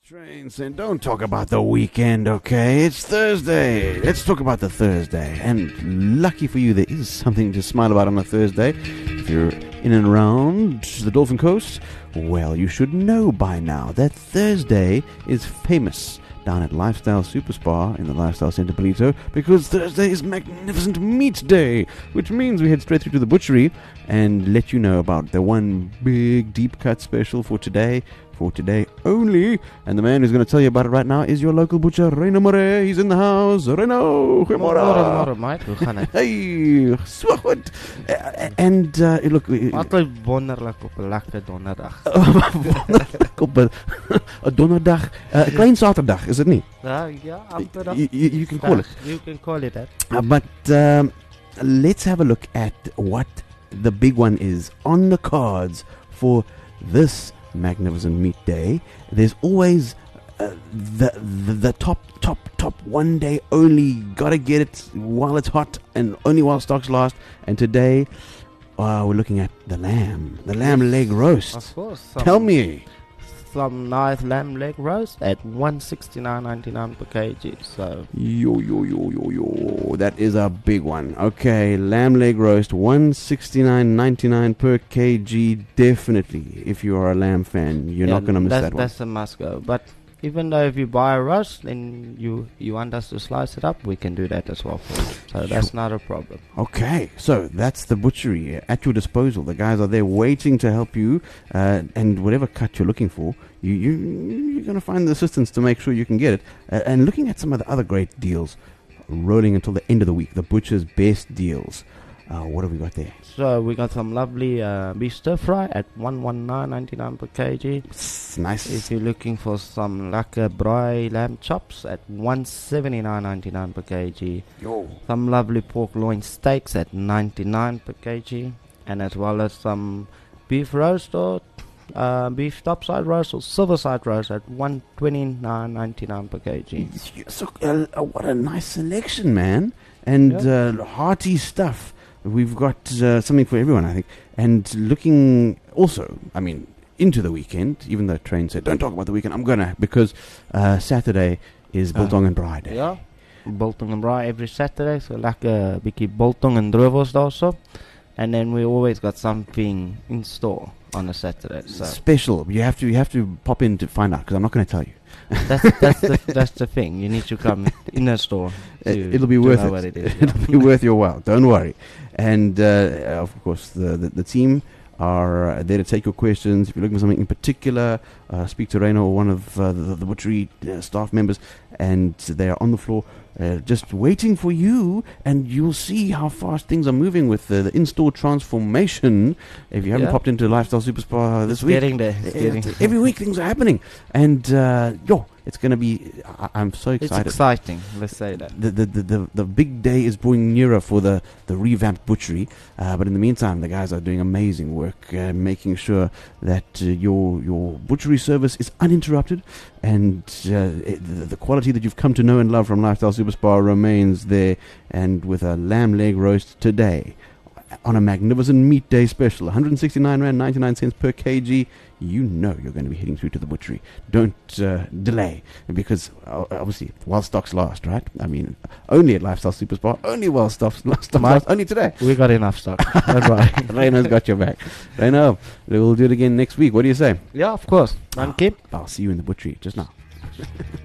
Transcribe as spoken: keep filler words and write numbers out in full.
Train saying, don't talk about the weekend, okay? It's Thursday. Let's talk about the Thursday. And lucky for you, there is something to smile about on a Thursday. If you're in and around the Dolphin Coast, well, you should know by now that Thursday is famous down at Lifestyle Super Spa in the Lifestyle Centre Polito, because Thursday is Magnificent Meat Day, which means we head straight through to the butchery and let you know about the one big deep cut special for today, for today only. And the man who's going to tell you about it right now is your local butcher, Reno More. He's in the house. Reno, goeiemôre. Mate, hoe gaan dit? Hey, so goed. Uh, and uh, look, Altyd wonderlik op 'n lekker donderdag. wonderlik op 'n 'n donderdag, 'n uh, klein Saterdag, is dit nie? Ja, ja, amper. You, you, you can call it. You can call it that. Uh, but um, let's have a look at what the big one is on the cards for this Magnificent Meat Day. There's always uh, the, the the top top top one day only. Gotta get it while it's hot and only while stocks last. And today uh, we're looking at the lamb, the lamb leg roast. Of course. Tell me. Some nice lamb leg roast at one sixty-nine ninety-nine per kg. So Yo, yo, yo, yo, yo. That is a big one. Okay, lamb leg roast, one sixty-nine ninety-nine per kg. Definitely, if you are a lamb fan, you're yeah, not going to miss that's, that one. That's a must go. But even though if you buy a roast and you, you want us to slice it up, we can do that as well for you. So Sure. that's not a problem. Okay, so that's the butchery at your disposal. The guys are there waiting to help you, uh, and whatever cut you're looking for, you, you, you're going to find the assistance to make sure you can get it. Uh, and looking at some of the other great deals rolling until the end of the week, the butcher's best deals. Uh, what have we got there? So we got some lovely uh, beef stir fry at one nineteen ninety-nine per kg. It's nice. If you're looking for some lekker braai lamb chops at one seventy-nine ninety-nine per kg. Yo. Some lovely pork loin steaks at ninety-nine per kg. And as well as some beef roast or uh, beef topside roast or silver side roast at one twenty-nine ninety-nine per kg. So, uh, uh, what a nice selection, man. And Yeah. uh, hearty stuff. We've got uh, something for everyone, I think. And looking also, I mean, into the weekend, even though Train said, don't talk about the weekend, I'm going to, because uh, Saturday is Biltong and Braai Day. Yeah. Biltong and braai every Saturday. So lekker bietjie biltong and droewels daarso. And then we always got something in store on a Saturday. So Special. You have to you have to pop in to find out, because I'm not going to tell you. that's that's the that's the thing. You need to come in a store. To, It, it'll be to worth know it. What it is. It'll be worth your while. Don't worry. And uh, of course, the, the the team are uh, there to take your questions. If you're looking for something in particular, uh, speak to Reno or one of uh, the, the butchery uh, staff members, and they are on the floor uh, just waiting for you. And you'll see how fast things are moving with the, the in-store transformation. If you haven't Yeah. popped into Lifestyle Super Spa this It's week, getting there. It's uh, getting every week things are happening, and uh, yo, it's going to be. I, I'm so It's excited. exciting. Let's say that. The, the, the, the, the big day is drawing nearer for the, the revamped butchery. Uh, but in the meantime, the guys are doing amazing work, uh, making sure that uh, your your butchery service is uninterrupted, and uh, it, the, the quality that you've come to know and love from Lifestyle Super Spa remains there. And with a lamb leg roast today, on a Magnificent Meat Day special, one sixty-nine rand ninety-nine cents per kg, you know you're going to be heading through to the butchery. Don't uh, delay, because uh, obviously, while stocks last, right? I mean, only at Lifestyle Super Spa, only while stocks, stocks last, only today. We got enough stock. Don't worry. Reno's got your back. Reno, we'll do it again next week. What do you say? Yeah, of course. Thank you. I'll see you in the butchery just now.